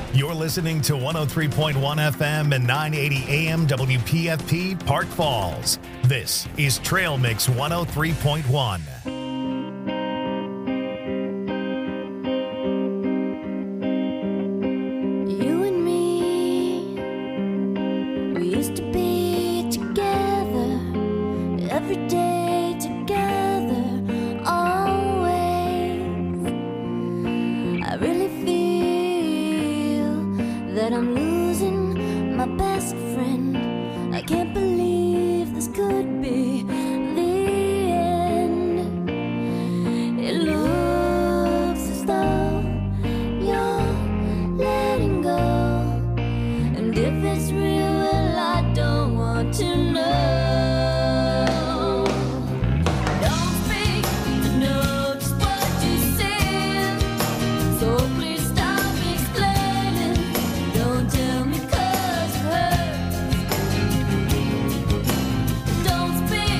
You're listening to 103.1 FM and 980 AM WPFP Park Falls. This is Trail Mix 103.1. You and me, we used to be together every day, together always. I really feel that I'm losing my best friend. I can't believe this could be the end. It looks as though you're letting go, and if it's real, well, I don't want to know. Don't speak, I know just what you said, so please stop explaining. Don't tell me 'cause it hurts. Don't speak,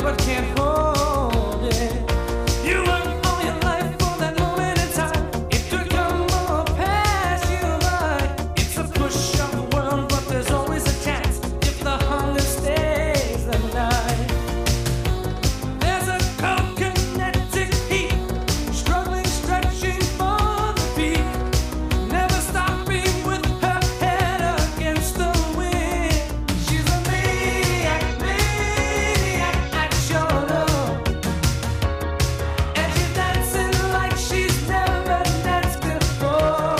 but can't hold it. You work all your life for that moment in time. It could come or pass you by. It's a push of the world, but there's always a chance if the hunger stays the night. There's a cold kinetic heat, struggling, stretching for the peak, never stopping with her head against the wind. She's a maniac, maniac at your love, and she's dancing like she's never danced before.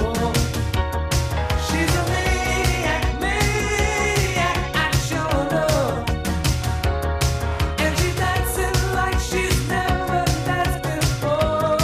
She's a maniac, maniac at your love, and she's dancing like she's never danced before.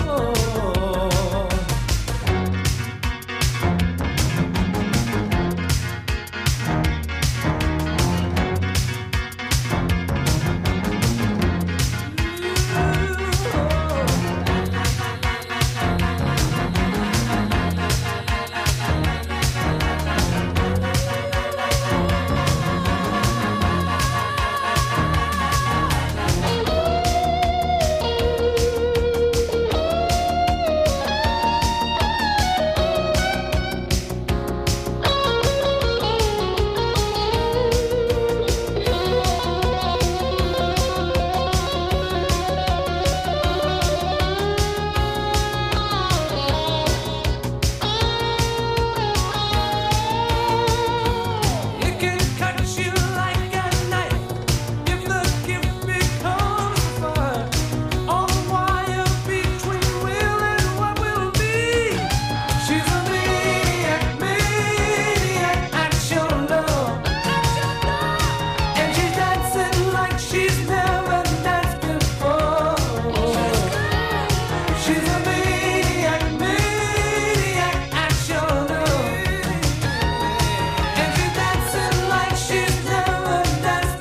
It can cut you like a knife if the gift becomes a fire. On the wire between will and what will be. She's a maniac, maniac at your love, and she's dancing like she's never danced before. She's a maniac, maniac at your love, and she's dancing like she's never danced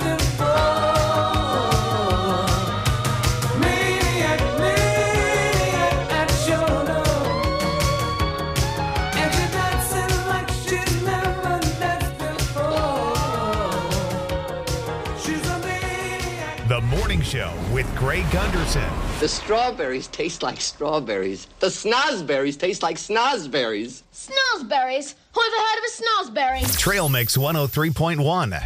before. Maniac, maniac at your love, and she's dancing like she's never danced before. She's a maniac. The Morning Show with Greg Gunderson. The strawberries taste like strawberries. The snozberries taste like snozberries. Snozberries? Who ever heard of a snozberry? Trail Mix 103.1.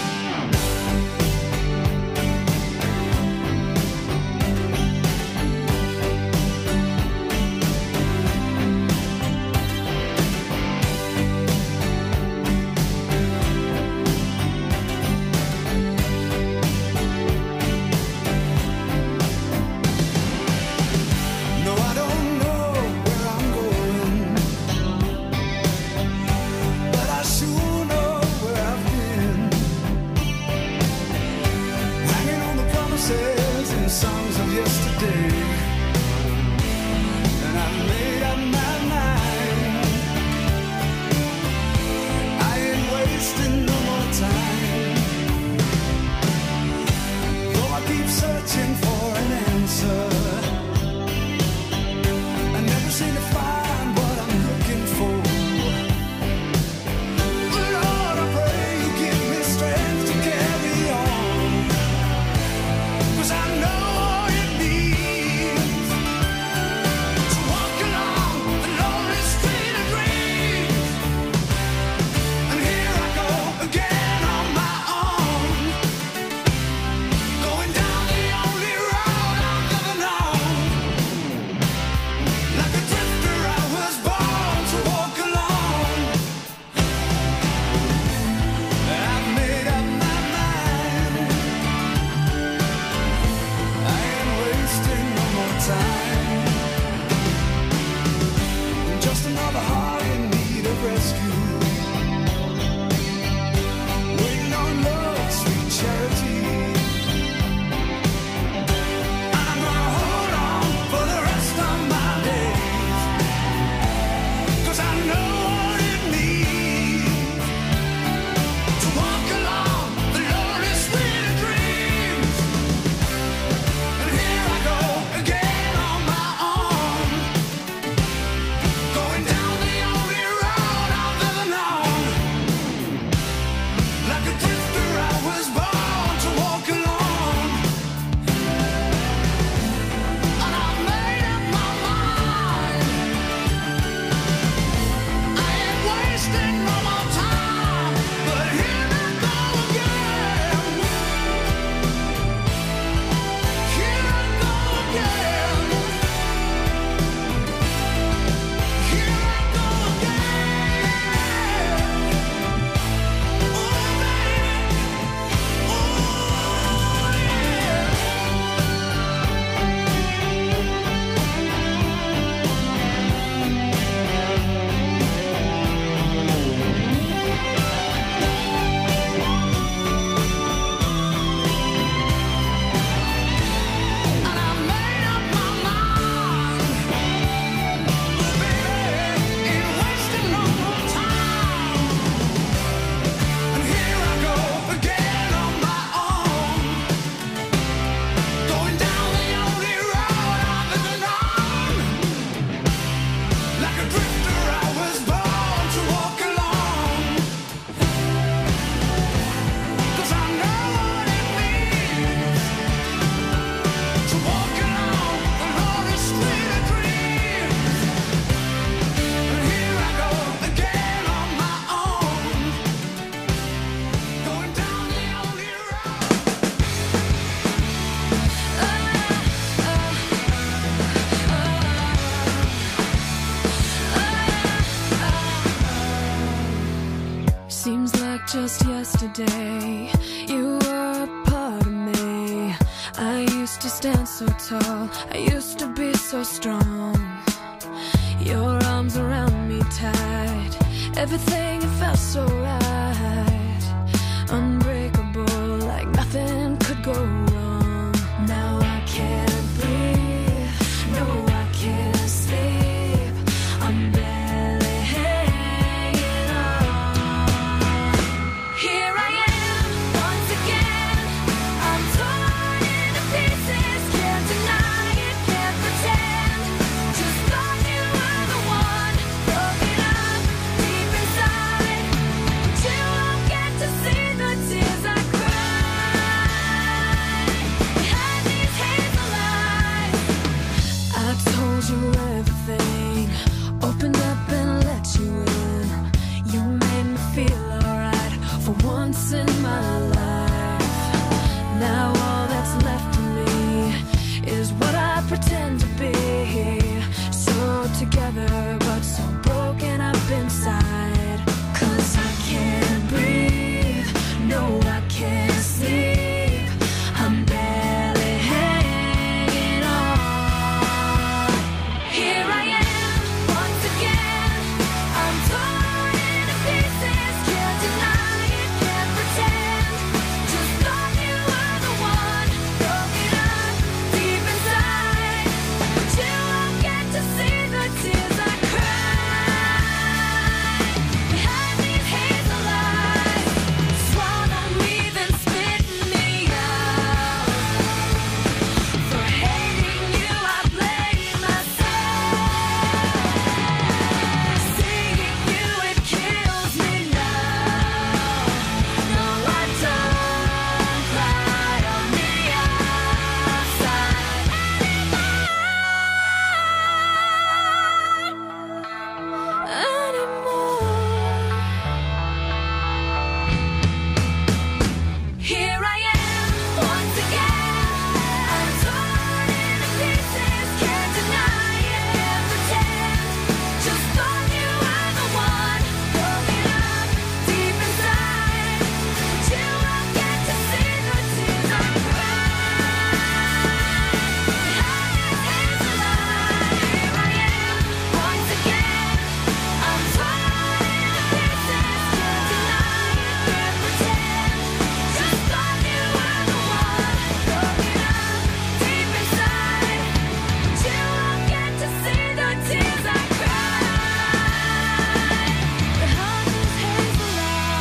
No, I don't know where I'm going, but I sure know where I've been. Hanging on the promises and songs of yesterday, and I've made up my mind. I ain't wasting no more time. Though I keep searching for an answer, I never seem to find what I'm looking for. But Lord, I pray you give me strength to carry on, 'cause I know all you need used to stand so tall, I used to be so strong. Your arms around me tight, everything felt so right. Unbreakable, like nothing could go wrong. Now I can't breathe, no I can't sleep. I'm barely hanging on. Here I am, once again. I'm torn into pieces, can't deny it, can't pretend. Just thought you were the one, broken up deep inside. But you won't get to see the tears I cried behind these hazel eyes. I told you everything, opened up and let you in. You made me feel alright for once in my life. Now all that's left of me is what I pretend to be. So together but so broken up inside. 'Cause I can't breathe, no I can't sleep. I'm barely hanging on. Here I am, once again. I'm torn into pieces, can't deny it, can't pretend. Just thought you were the one, broken up deep inside. But you won't get to see the tears I cried behind these hazel eyes. Swallow me, then spit me out. For hating you, I blame myself. Seeing you, it kills me now. No, I don't cry on the outside anymore. Here I am, once again. I'm torn into pieces, can't deny it, can't pretend. Just thought you were the one, broken up deep inside. But you won't get to see the tears I cried behind these hazel eyes. Here I am, once again. I'm torn into pieces, can't deny it, can't pretend. Just thought you were the one, broken up deep inside. But you won't get to see the tears I cried behind these hazel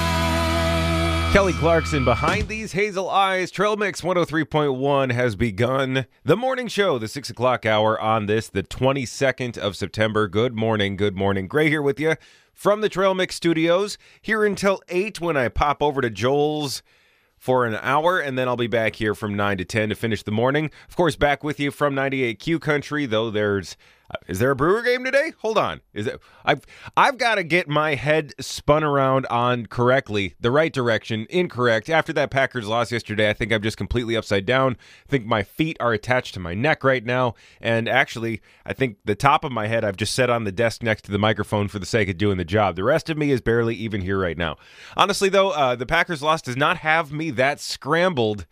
eyes. Kelly Clarkson, Behind These Hazel Eyes. Trail Mix 103.1 has begun the morning show, the 6 o'clock hour on this, the 22nd of September. Good morning, good morning. Gray here with you from the Trail Mix studios, here until 8 when I pop over to Joel's for an hour, and then I'll be back here from 9 to 10 to finish the morning. Of course, back with you from 98Q Country, though there's... is there a Brewer game today? Hold on. Is it? I've got to get my head spun around on correctly, the right direction, incorrect. After that Packers loss yesterday, I think I'm just completely upside down. I think my feet are attached to my neck right now, and actually, I think the top of my head I've just set on the desk next to the microphone for the sake of doing the job. The rest of me is barely even here right now. Honestly, though, the Packers loss does not have me that scrambled.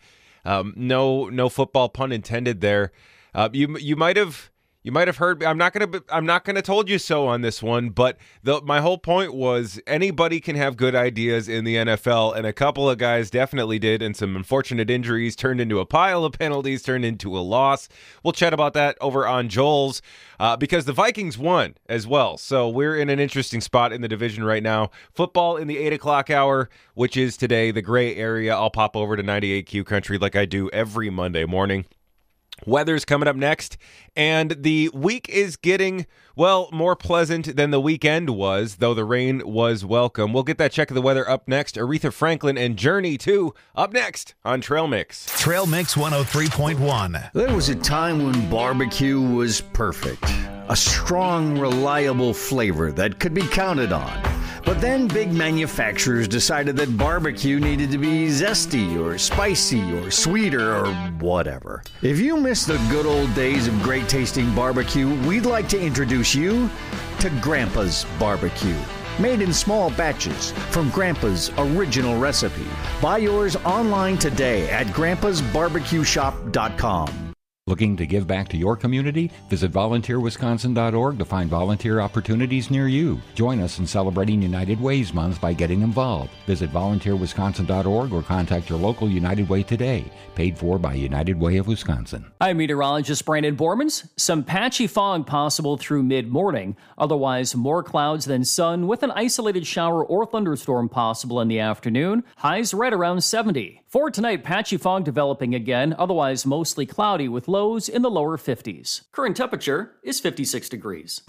No football pun intended there. You might have heard. I'm not gonna told you so on this one, but my whole point was anybody can have good ideas in the NFL, and a couple of guys definitely did, and some unfortunate injuries turned into a pile of penalties, turned into a loss. We'll chat about that over on Joel's because the Vikings won as well, so we're in an interesting spot in the division right now. Football in the 8 o'clock hour, which is today, the gray area. I'll pop over to 98Q Country like I do every Monday morning. Weather's coming up next, and the week is getting, well, more pleasant than the weekend was, though the rain was welcome. We'll get that check of the weather up next. Aretha Franklin and Journey 2 up next on Trail Mix. Trail Mix 103.1. There was a time when barbecue was perfect. A strong, reliable flavor that could be counted on. But then big manufacturers decided that barbecue needed to be zesty or spicy or sweeter or whatever. If you miss the good old days of great tasting barbecue, we'd like to introduce you to Grandpa's Barbecue. Made in small batches from Grandpa's original recipe. Buy yours online today at grandpasbarbecueshop.com. Looking to give back to your community? Visit volunteerwisconsin.org to find volunteer opportunities near you. Join us in celebrating United Way's Month by getting involved. Visit volunteerwisconsin.org or contact your local United Way today. Paid for by United Way of Wisconsin. I'm meteorologist Brandon Bormans. Some patchy fog possible through mid-morning. Otherwise, more clouds than sun with an isolated shower or thunderstorm possible in the afternoon. Highs right around 70. For tonight, patchy fog developing again. Otherwise, mostly cloudy with lows in the lower 50s. Current temperature is 56 degrees.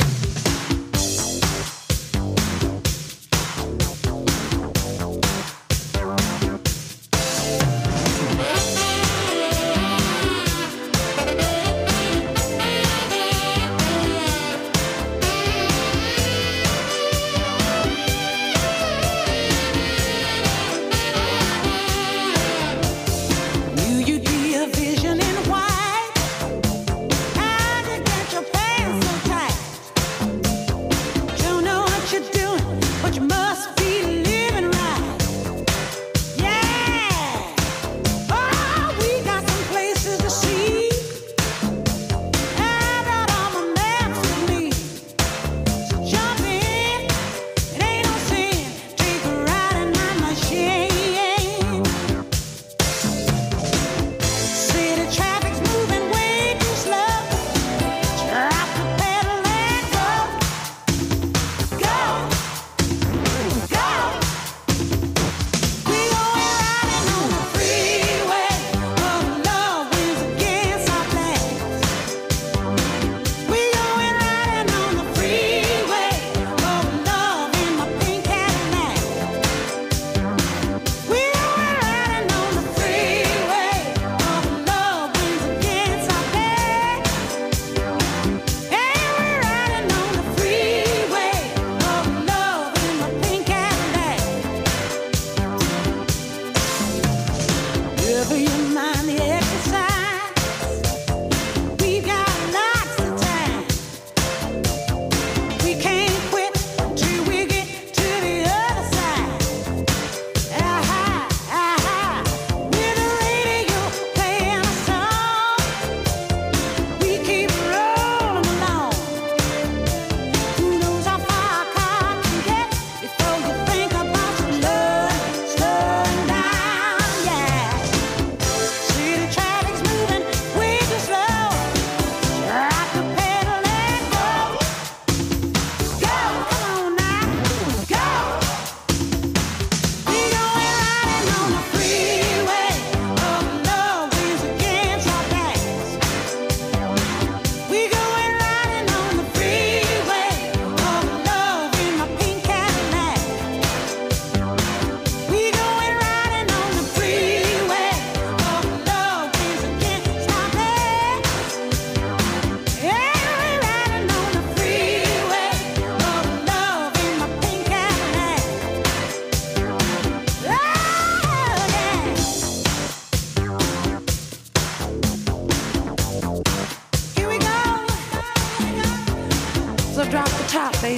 drop the top, baby.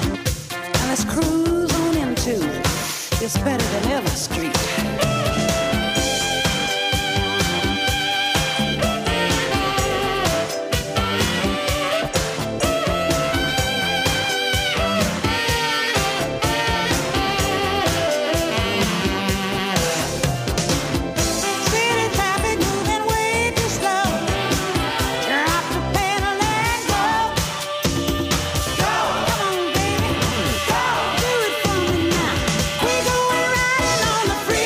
And let's cruise on into It's Better Than Ever Street. Freeway.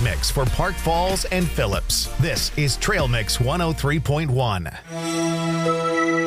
mix for Park Falls and Phillips. This is Trail Mix 103.1.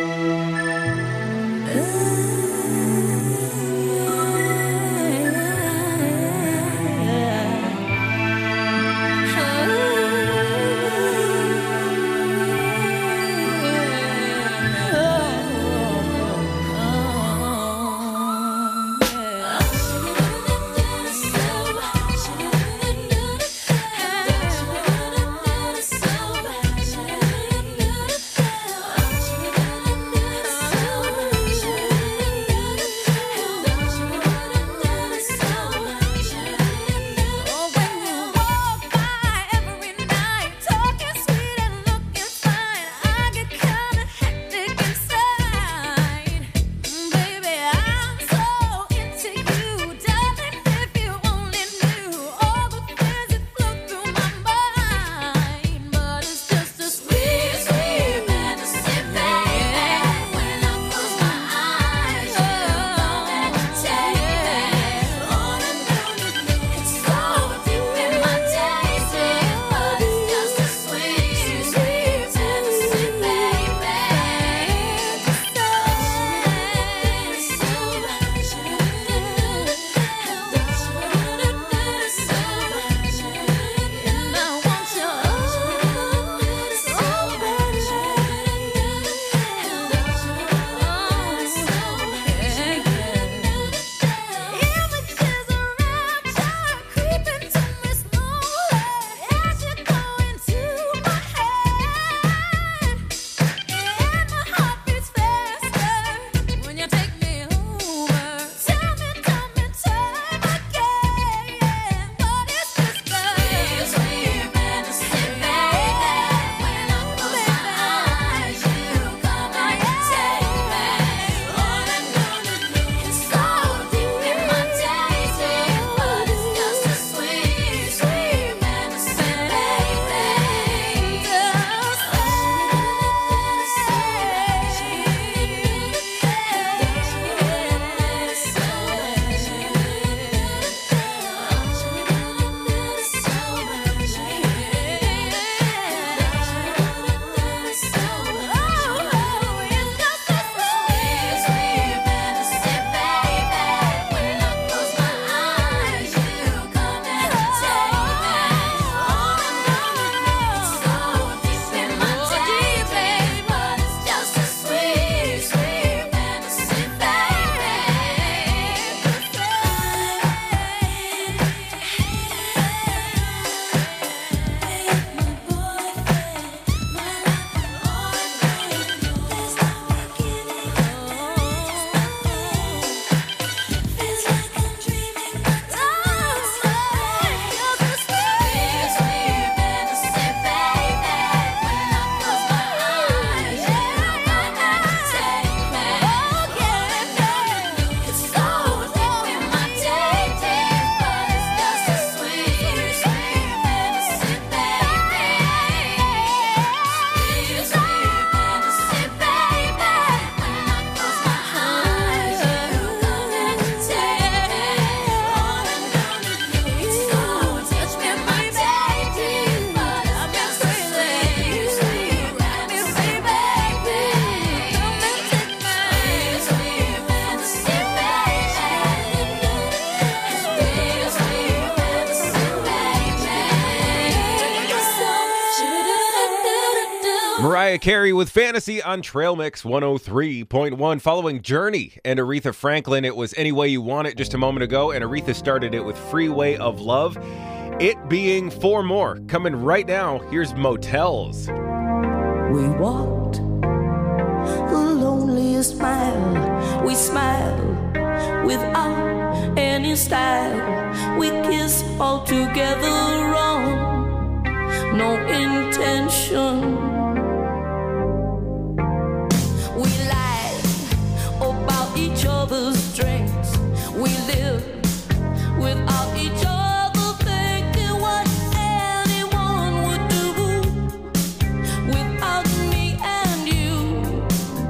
Mariah Carey with Fantasy on Trail Mix 103.1. Following Journey and Aretha Franklin, it was Any Way You Want It just a moment ago, and Aretha started it with Freeway of Love. It being 4 more. Coming right now, here's Motels. We walked the loneliest mile. We smiled without any style. We kissed all together wrong. No intention. We lied about each other's strengths. We lived without each other, thinking what anyone would do without me and you.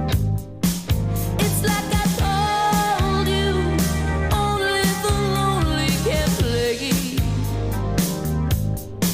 It's like I told you, only the lonely can play.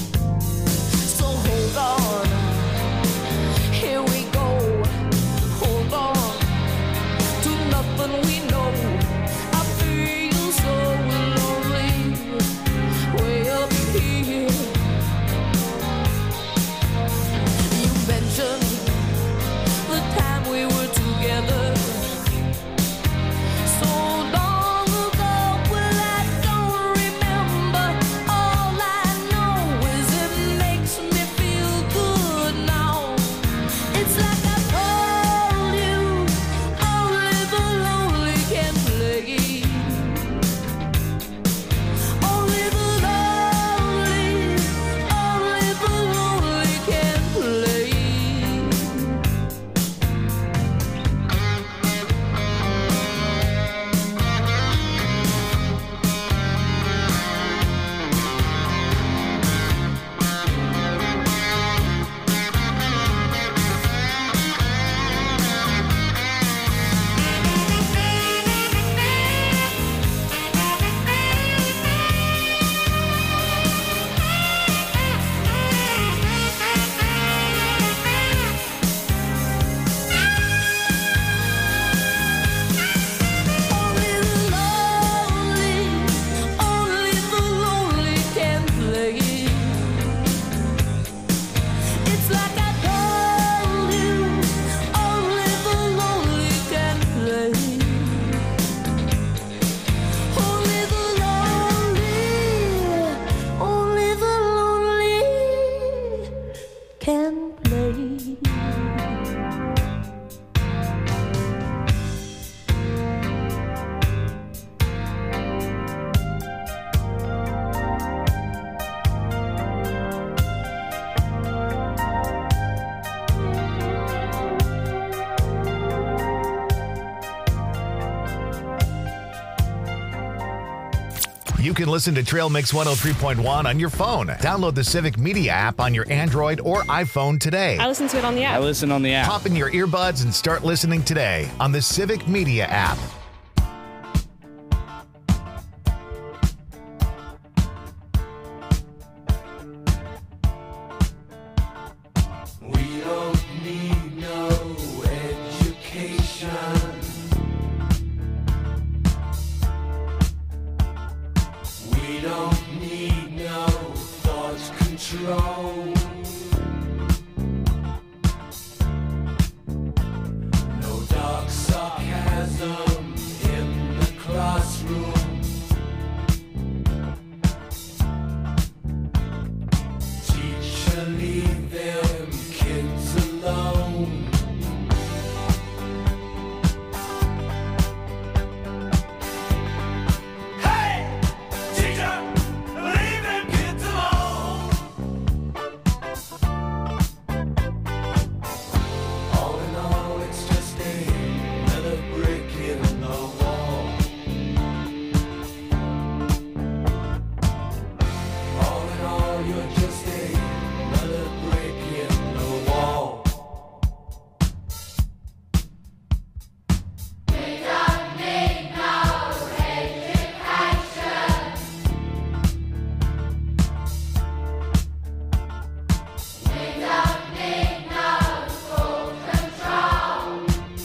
You can listen to Trail Mix 103.1 on your phone. Download the Civic Media app on your Android or iPhone today. I listen to it on the app. I listen on the app. Pop in your earbuds and start listening today on the Civic Media app. We don't need no education. We don't need no thought control. No dark sarcasm in the classroom. Teacher, leave them kids alone. Hey, teacher, leave them kids alone. All in all, it's just another brick in the wall. All in all, you're just another brick in the wall. We don't need no education. We don't need no school control.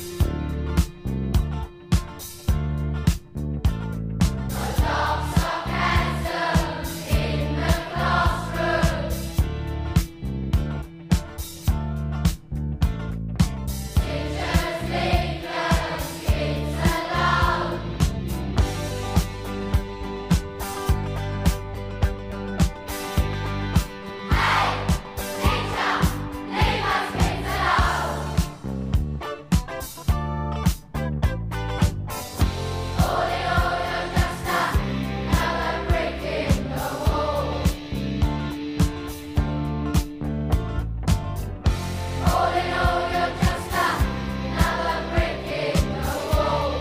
No dark sarcasm in the classroom. Teachers leave them kids alone. Leave us kids alone. All in all, you're just another brick in the wall. All in all, you're just another brick in the wall.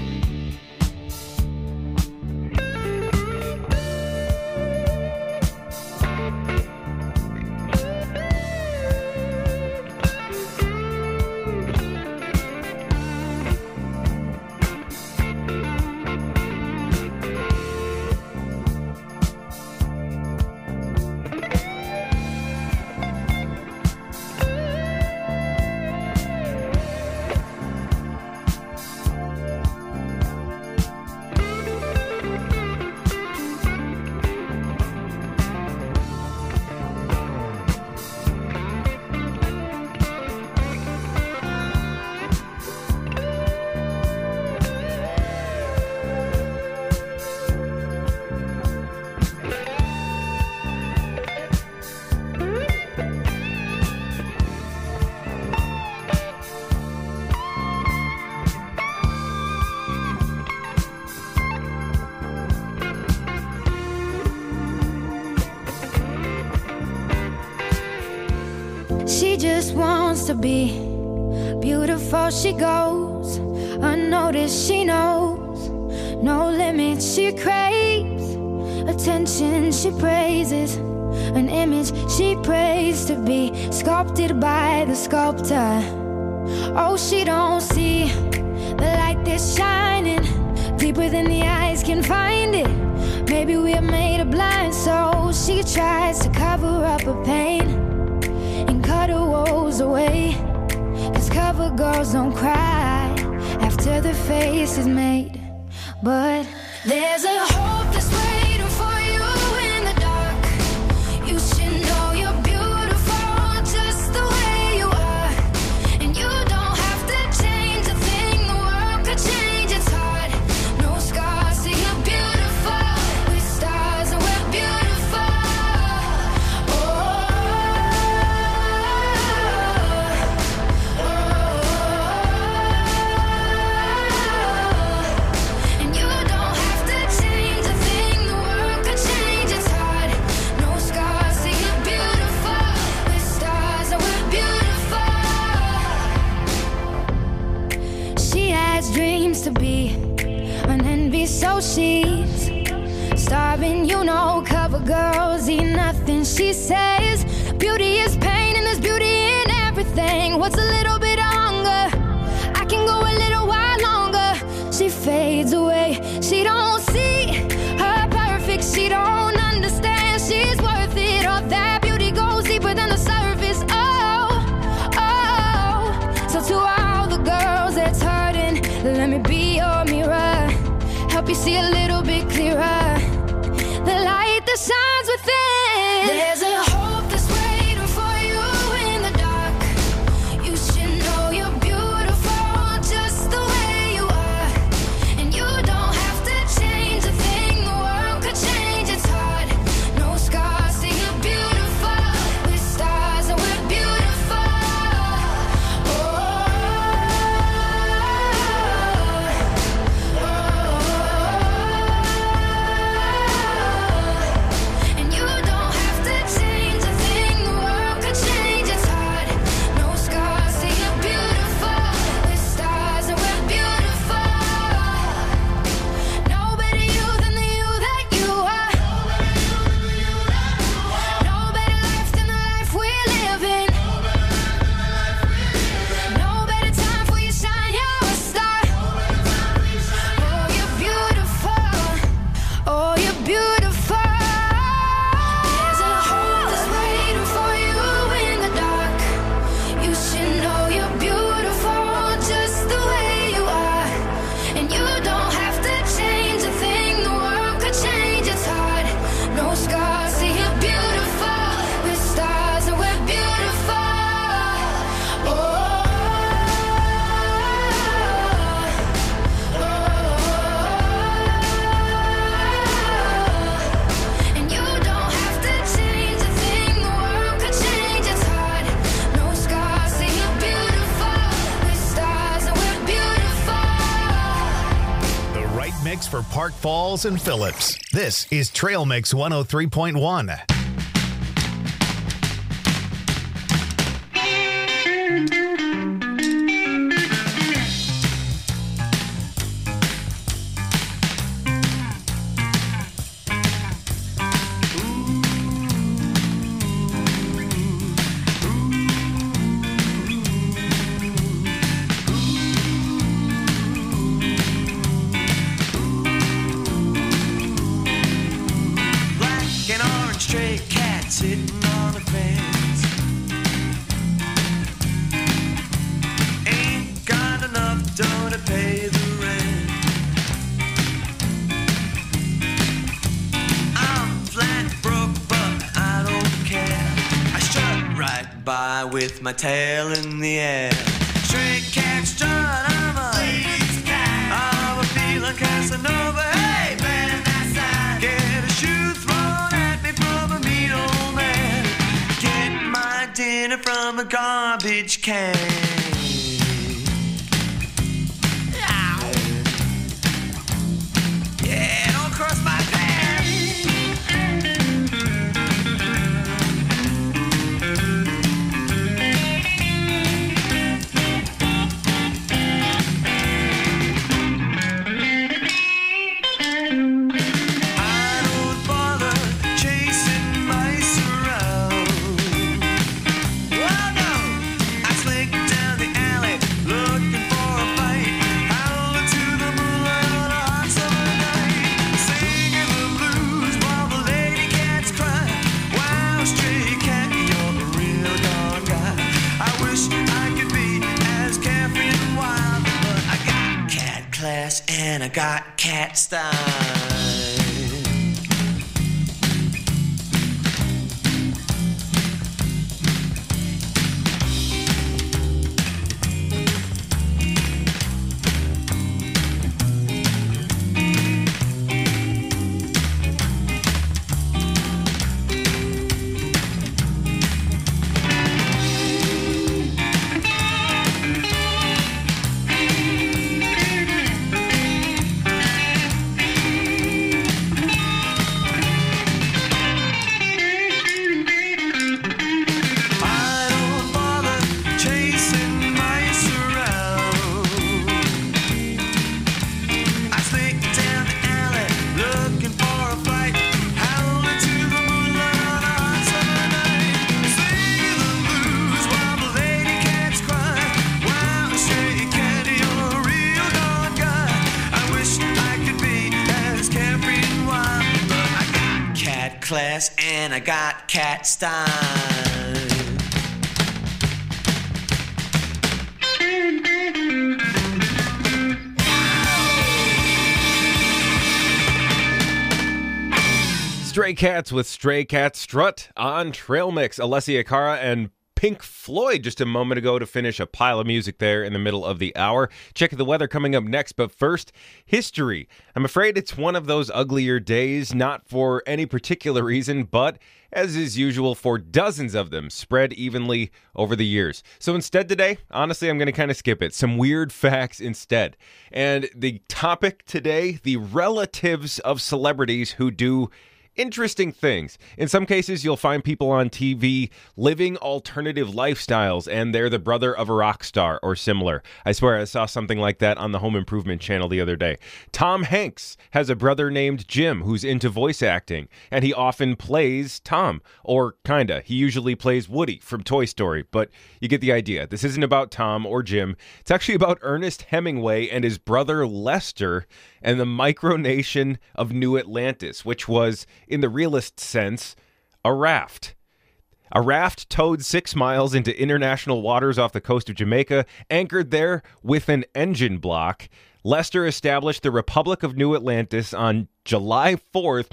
She just wants to be beautiful. She goes unnoticed. She knows no limits. She craves attention. She praises an image she prays to be sculpted by the sculptor. Oh, she don't see the light that's shining deeper than the eyes can find it. Maybe we're made of blind souls. She tries to cover up her pain and cut her woes away. 'Cause cover girls don't cry after the face is made. But there's a hope that's waiting for you in the dark. You should know you're beautiful just the way you are. And you don't have to change a thing. The world could change its heart. No scars, so you're beautiful. With stars and we're beautiful. And you don't have to change a thing. The world could change its heart. No scars, so you're beautiful. With stars and we're beautiful. She has dreams to be an envy, so she's Starving, you know, cover girls eat nothing. She says beauty is pain and there's beauty in everything. What's a little bit of hunger? I can go a little while longer. She fades away. She don't see her perfect. She don't understand she's worth it. All that beauty goes deeper than the surface. So to all the girls that's hurting, let me be your mirror. Help you see a little bit clearer. The light that shines within. There's a hope that's waiting for you in the dark. You should know you're beautiful just the way you are. And you don't have to change a thing. The world could change, it's hard. No scars, see you're beautiful. We're stars and we're beautiful. And you don't have to change a thing. The world could change, it's hard. No scars, see you're beautiful. We're stars and we're beautiful. No better you than the you that you are. No better life than the life we're living. No better time for you shine, you're a star. Oh, you're beautiful. Oh, you're beautiful. There's a hope that's waiting for you in the dark. You should know you're beautiful just the way you are. And you don't have to change a thing. The world could change, it's hard. No scars, see you're beautiful. We're stars and we're beautiful. And you don't have to change a thing. The world could change, it's hard. No scars, see you're beautiful. We're stars and we're beautiful. The right mix for Park Falls and Phillips. This is Trail Mix 103.1. Black and orange stray cat sitting on the fence. Ain't got enough dough to pay the rent. I'm flat broke, but I don't care. I strut right by with my tail in the air. Stray cat strut, I'm a lady's cat. I'm a feeling Casanova. Hey, man, that's that. Get a shoe thrown at me from a mean old man. Get my dinner from a garbage can. Yeah, don't cross my path. I don't bother chasing mice around. Oh no, I slink down the alley looking for a fight. Howling to the moonlight on a hot summer night, singing the blues while the lady cats cry. Wow, stray cat, you're a real dog guy. I wish I could be as carefree and wild, but I got cat class and I got cat style. class and I got cat style. Stray Cats with Stray Cat Strut on Trail Mix. Alessia Cara and Pink Floyd just a moment ago to finish a pile of music there in the middle of the hour. Check the weather coming up next, but first, history. I'm afraid it's one of those uglier days, not for any particular reason, but as is usual for dozens of them spread evenly over the years. So instead today, honestly, I'm going to kind of skip it. Some weird facts instead. And the topic today, the relatives of celebrities who do interesting things. In some cases, you'll find people on TV living alternative lifestyles, and they're the brother of a rock star or similar. I swear I saw something like that on the Home Improvement channel the other day. Tom Hanks has a brother named Jim who's into voice acting, and he often plays Tom, or kinda. He usually plays Woody from Toy Story, but you get the idea. This isn't about Tom or Jim. It's actually about Ernest Hemingway and his brother Lester and the micronation of New Atlantis, which was, in the realist sense, a raft. A raft towed 6 miles into international waters off the coast of Jamaica, anchored there with an engine block. Lester established the Republic of New Atlantis on July 4th,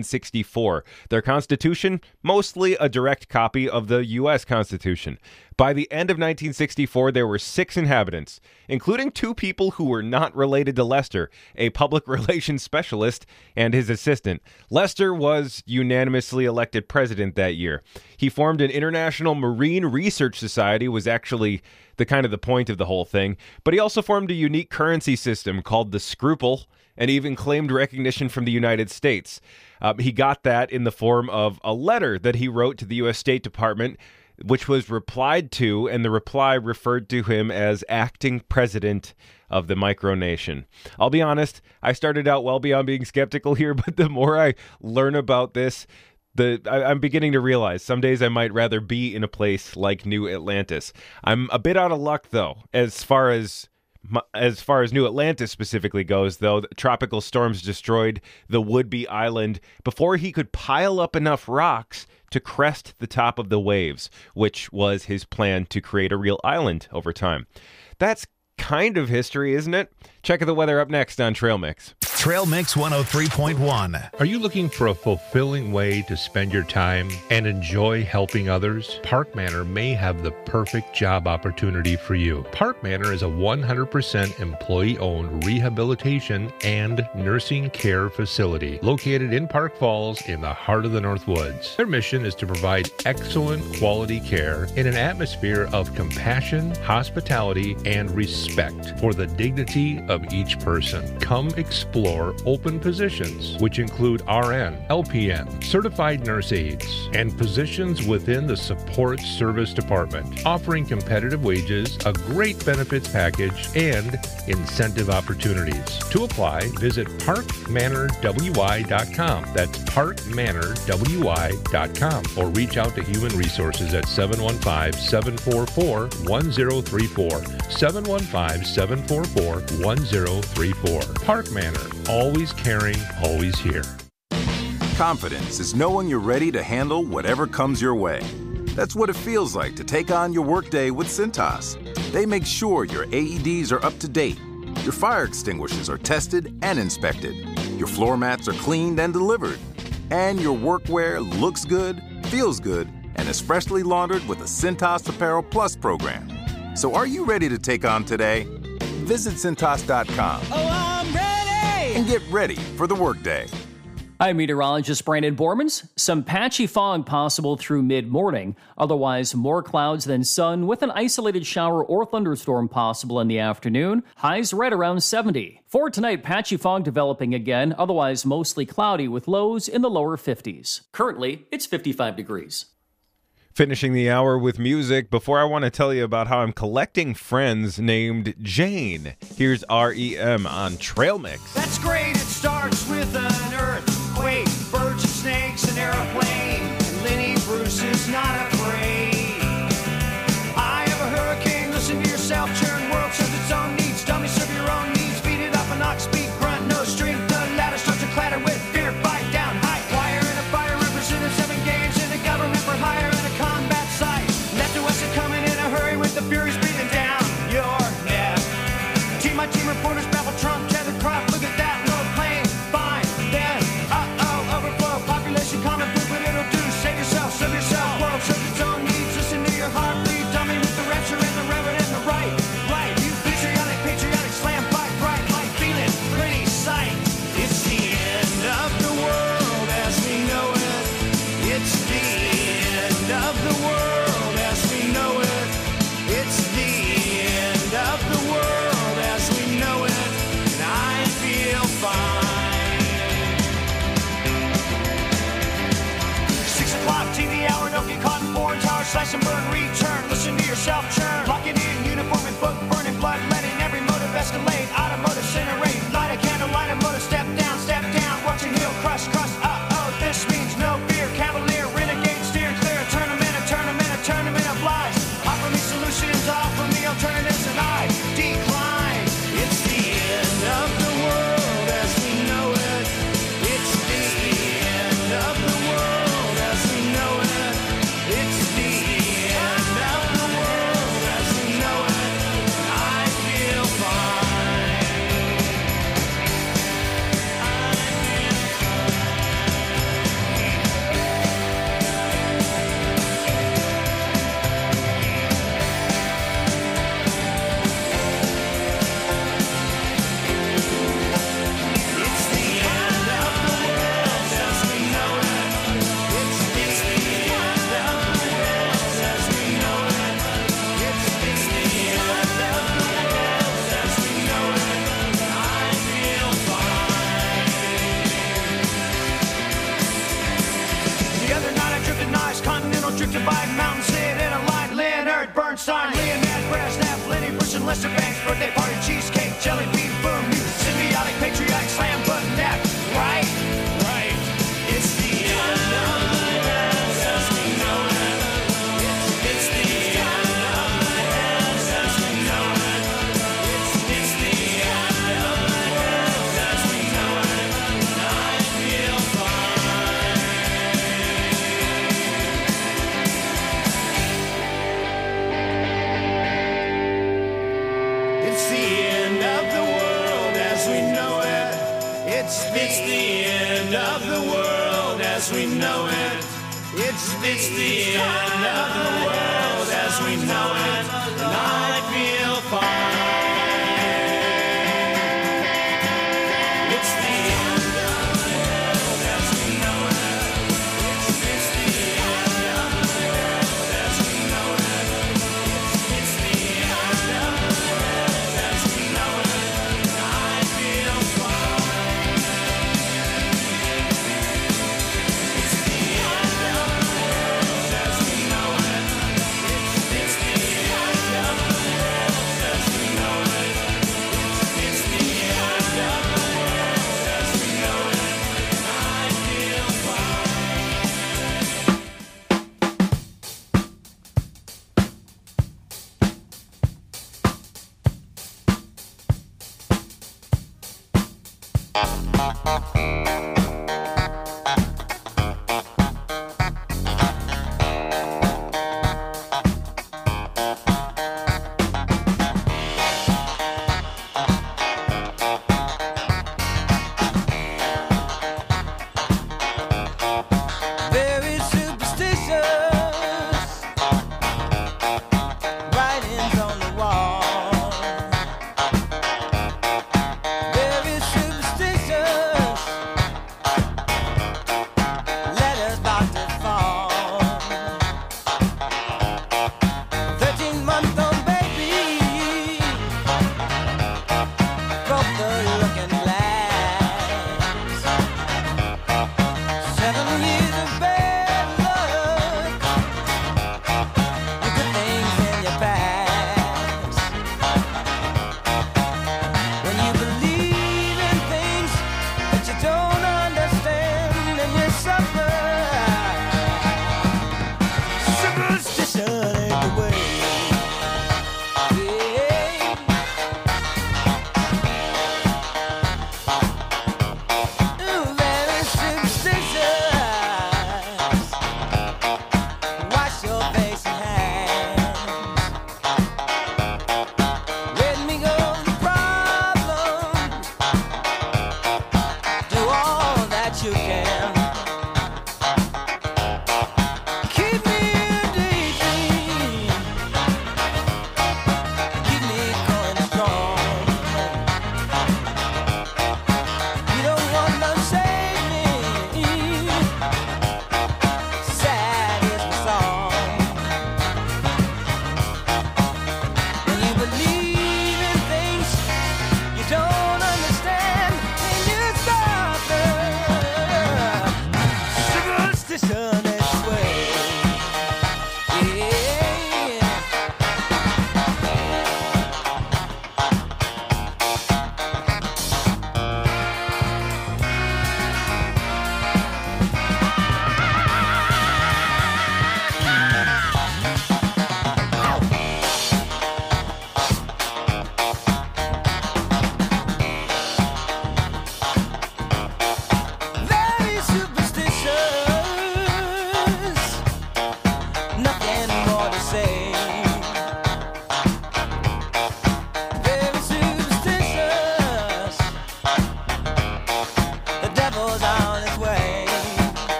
1964. Their constitution, mostly a direct copy of the U.S. Constitution. By the end of 1964, there were 6 inhabitants, including 2 people who were not related to Lester, a public relations specialist and his assistant. Lester was unanimously elected president that year. He formed an International Marine Research Society, was actually the point of the whole thing, but he also formed a unique currency system called the Scruple, and even claimed recognition from the United States. He got that in the form of a letter that he wrote to the U.S. State Department, which was replied to, and the reply referred to him as acting president of the micronation. I'll be honest, I started out well beyond being skeptical here, but the more I learn about this, I'm beginning to realize some days I might rather be in a place like New Atlantis. I'm a bit out of luck, though, as far as New Atlantis specifically goes, though. Tropical storms destroyed the would-be island before he could pile up enough rocks to crest the top of the waves, which was his plan to create a real island over time. That's kind of history, isn't it? Check the weather up next on Trail Mix. Trail Mix 103.1. Are you looking for a fulfilling way to spend your time and enjoy helping others? Park Manor may have the perfect job opportunity for you. Park Manor is a 100% employee-owned rehabilitation and nursing care facility located in Park Falls in the heart of the Northwoods. Their mission is to provide excellent quality care in an atmosphere of compassion, hospitality, and respect for the dignity of each person. Come explore open positions, which include RN, LPN, certified nurse aides, and positions within the support service department, offering competitive wages, a great benefits package, and incentive opportunities. To apply, visit parkmanorwy.com. That's parkmanorwy.com, or reach out to Human Resources at 715-744-1034. 715-744-1034. Park Manor. Always caring, always here. Confidence is knowing you're ready to handle whatever comes your way. That's what it feels like to take on your workday with Cintas. They make sure your AEDs are up to date, your fire extinguishers are tested and inspected, your floor mats are cleaned and delivered, and your workwear looks good, feels good, and is freshly laundered with the Cintas Apparel Plus program. So are you ready to take on today? Visit Cintas.com. Oh, I'm ready! And get ready for the workday. I'm meteorologist Brandon Bormans. Some patchy fog possible through mid-morning. Otherwise, more clouds than sun with an isolated shower or thunderstorm possible in the afternoon. Highs right around 70. For tonight, patchy fog developing again. Otherwise, mostly cloudy with lows in the lower 50s. Currently, it's 55 degrees. Finishing the hour with music. Before I want to tell you about how I'm collecting friends named Jane. Here's REM on Trail Mix. That's great, it starts with an earthquake, birds and snakes, an airplane, and Lenny Bruce is not afraid. I have a hurricane, listen to yourself, churn world serves its own needs, dummy serve your own needs, beat it up a knock, speed, grunt, no strength, the ladder starts to clatter with fear, bite down, high wire and a fire represents crash and burn, return. Listen to yourself churn. Locking in, uniform and book burning, blood letting every motive escalate. Automotive incinerate. Light a candle, light a motor, step down, watching heel crush, crush. This means no fear. Cavalier, renegade, steer clear. Tournament of lies. Offer me solutions, offer me alternatives, and I decline. It's the end of the world as we know it. It's the end of the world as we know it. It's the end of the world as we know it. I feel fine. The other night I drifted nice, continental drifted by mountain, sit in a line, Leonard Bernstein, Leonard Brezhnev, Lenny Bruce and Lester Banks, birthday party, cheesecake, jelly bean, boom, you symbiotic, patriotic, slam button, that, right? Right. It's the end of the world as we know it. It's the end of the world as we know it. It's the end of the world as we know it. I feel fine. It's the end of the world as we know it. It's the end of the world as we know it. It's the end of the world as we know it. And I feel fine. It's the end of the world as we know it. It's the end of the world as we know it. It's the end of the world as we know it. And I feel fine. It's the end of the world as we know it. It's the end of the world as we know it. It's the end of the world as we know it. And I feel fine. Very superstitious writings on the wall. Very superstitious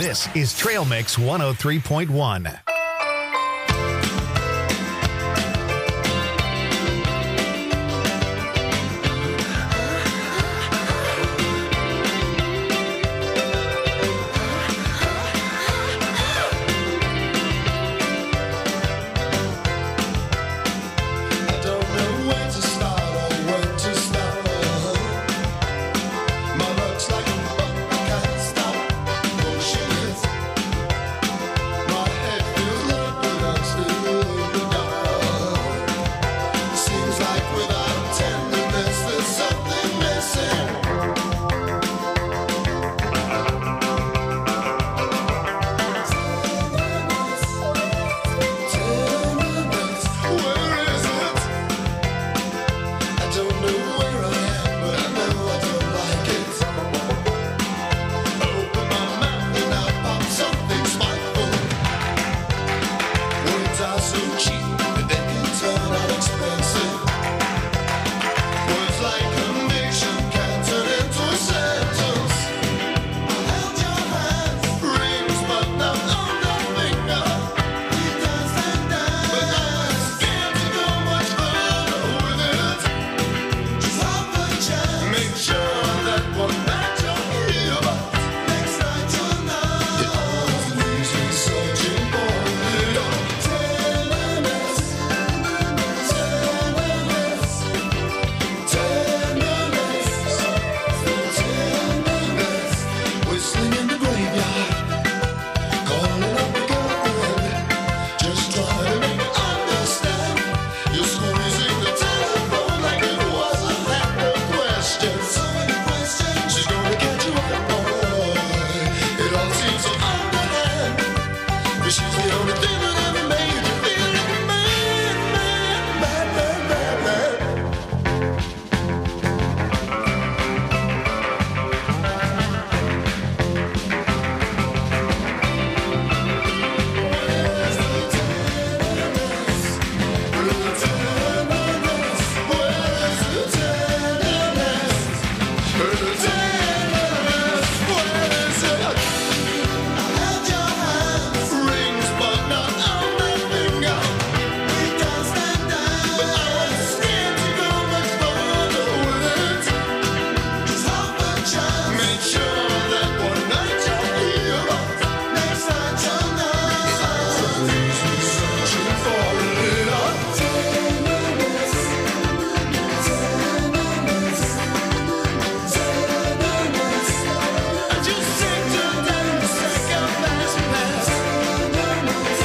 This is Trail Mix 103.1. Whistling in the